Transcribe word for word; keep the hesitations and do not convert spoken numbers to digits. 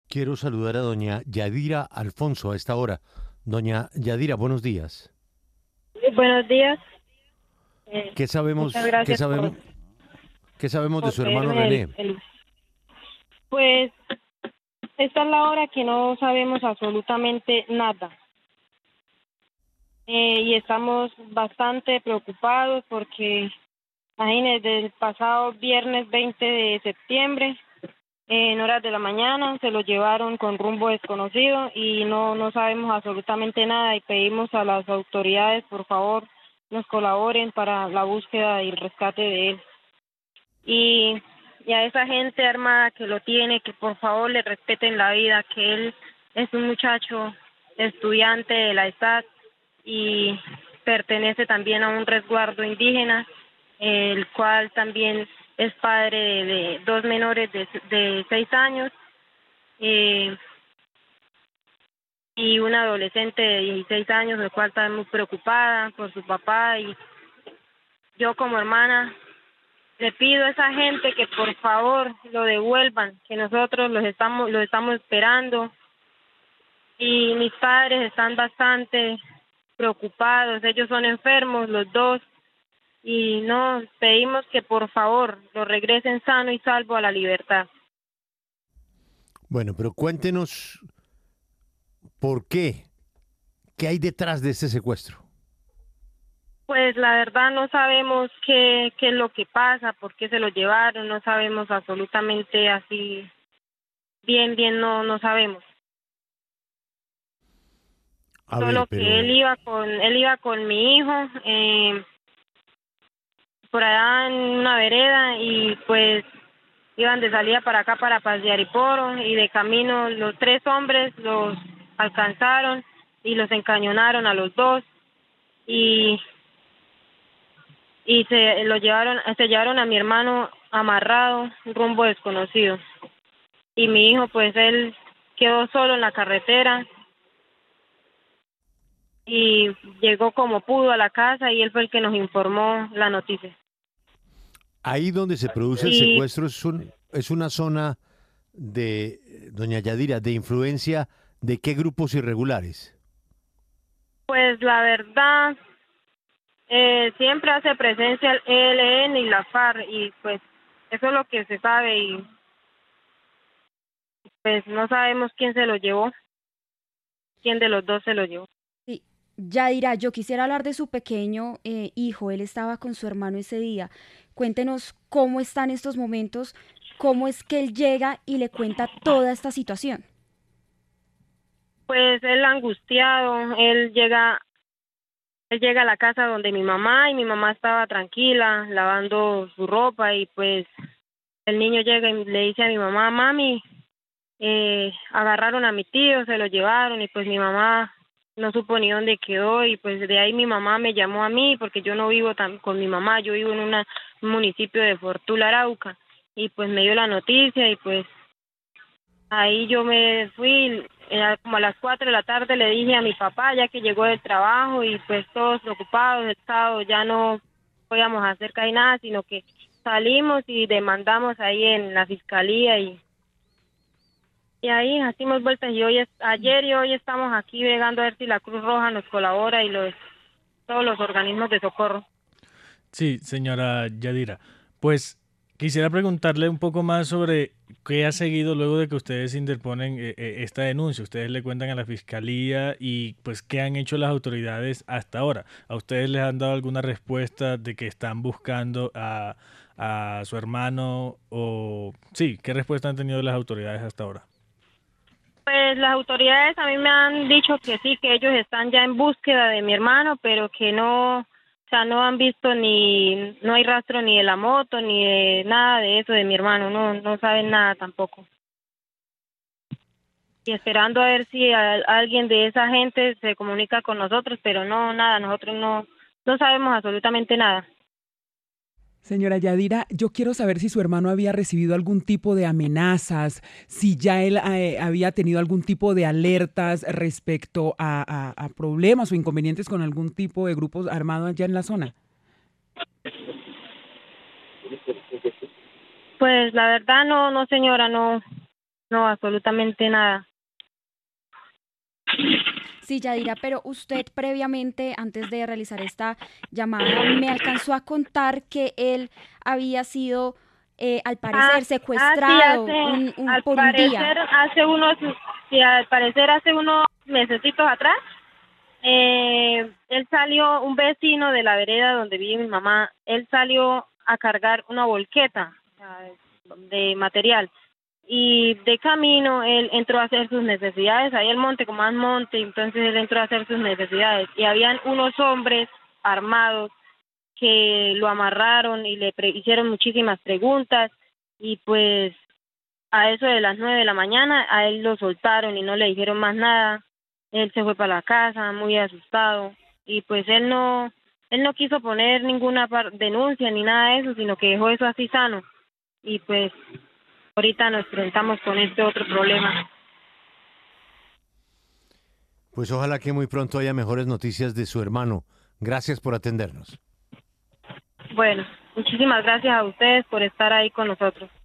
Quiero saludar a doña Yadira Alfonso a esta hora. Doña Yadira, buenos días. Buenos días. Eh, ¿Qué muchas sabemos, qué gracias por, sabemos, qué sabemos de por su hermano pedirme el, René? el- Pues esta es la hora que no sabemos absolutamente nada. Eh, y estamos bastante preocupados porque, imagínense, desde el pasado viernes veinte de septiembre, eh, en horas de la mañana, se lo llevaron con rumbo desconocido y no, no sabemos absolutamente nada y pedimos a las autoridades, por favor, nos colaboren para la búsqueda y el rescate de él. y, y a esa gente armada que lo tiene, que por favor le respeten la vida, que él es un muchacho estudiante de la ESAT y pertenece también a un resguardo indígena, el cual también es padre de, de dos menores de, de seis años eh, y una adolescente de dieciséis años, el cual está muy preocupada por su papá, y yo como hermana le pido a esa gente que por favor lo devuelvan, que nosotros los estamos, los estamos esperando, y mis padres están bastante preocupados, ellos son enfermos los dos y no pedimos que por favor lo regresen sano y salvo a la libertad. Bueno, pero cuéntenos por qué, qué hay detrás de este secuestro. Pues la verdad no sabemos qué, qué es lo que pasa, por qué se lo llevaron, no sabemos absolutamente así, bien, bien, no, no sabemos. A ver, Solo que él pero iba con él iba con mi hijo eh, por allá en una vereda, y pues iban de salida para acá para pasear y poro, y de camino los tres hombres los alcanzaron y los encañonaron a los dos, y y se lo llevaron se llevaron a mi hermano amarrado rumbo desconocido, y mi hijo pues él quedó solo en la carretera y llegó como pudo a la casa, y él fue el que nos informó la noticia. ahí donde se produce el Y secuestro es, un, es una zona de, eh, doña Yadira, de influencia de qué grupos irregulares. pues la verdad, eh, siempre hace presencia el E L N y la FARC, y pues eso es lo que se sabe, y pues no sabemos quién se lo llevó, quién de los dos se lo llevó. Sí, Yadira, yo quisiera hablar de su pequeño eh, hijo. Él estaba con su hermano ese día. Cuéntenos cómo está en estos momentos, cómo es que él llega y le cuenta toda esta situación. Pues él angustiado, él llega, él llega a la casa donde mi mamá, y mi mamá estaba tranquila lavando su ropa, y pues el niño llega y le dice a mi mamá: mami, eh, agarraron a mi tío, se lo llevaron, y pues mi mamá no supo ni dónde quedó, y pues de ahí mi mamá me llamó a mí porque yo no vivo tan con mi mamá, yo vivo en una, un municipio de Fortuna, Arauca, y pues me dio la noticia, y pues ahí yo me fui, era como a las cuatro de la tarde, le dije a mi papá ya que llegó del trabajo, y pues todos preocupados, el sábado ya no podíamos hacer casi nada, sino que salimos y demandamos ahí en la fiscalía, y y ahí hacemos vueltas, y hoy es, ayer y hoy estamos aquí bregando a ver si la Cruz Roja nos colabora y los todos los organismos de socorro. Sí, señora Yadira. Pues quisiera preguntarle un poco más sobre qué ha seguido luego de que ustedes interponen eh, eh, esta denuncia. Ustedes le cuentan a la fiscalía y pues qué han hecho las autoridades hasta ahora. ¿A ustedes les han dado alguna respuesta de que están buscando a, a su hermano? O sí, ¿qué respuesta han tenido las autoridades hasta ahora? Pues las autoridades a mí me han dicho que sí, que ellos están ya en búsqueda de mi hermano, pero que no, o sea, no han visto ni, no hay rastro ni de la moto, ni de nada de eso de mi hermano, no, no saben nada tampoco. Y esperando a ver si a- alguien de esa gente se comunica con nosotros, pero no, nada, nosotros no, no sabemos absolutamente nada. Señora Yadira, yo quiero saber si su hermano había recibido algún tipo de amenazas, si ya él eh, había tenido algún tipo de alertas respecto a, a- a problemas o inconvenientes con algún tipo de grupos armados allá en la zona. Pues la verdad no, no señora, no, No, absolutamente nada. Sí, Yadira, pero usted previamente, antes de realizar esta llamada, me alcanzó a contar que él había sido, eh, al parecer, Ah, secuestrado ah, sí, hace, un, un- al por un día. parecer hace unos, sí, al parecer hace unos mesecitos atrás, eh, él salió, un vecino de la vereda donde vive mi mamá, él salió a cargar una volqueta, o sea, de material. Y de camino él entró a hacer sus necesidades, ahí el monte como más monte, entonces él entró a hacer sus necesidades y habían unos hombres armados que lo amarraron y le pre- hicieron muchísimas preguntas y pues a eso de las nueve de la mañana a él lo soltaron y no le dijeron más nada. Él se fue para la casa muy asustado y pues él no él no quiso poner ninguna par- denuncia ni nada de eso, sino que dejó eso así sano y pues ahorita nos enfrentamos con este otro problema. Pues ojalá que muy pronto haya mejores noticias de su hermano. Gracias por atendernos. Bueno, muchísimas gracias a ustedes por estar ahí con nosotros.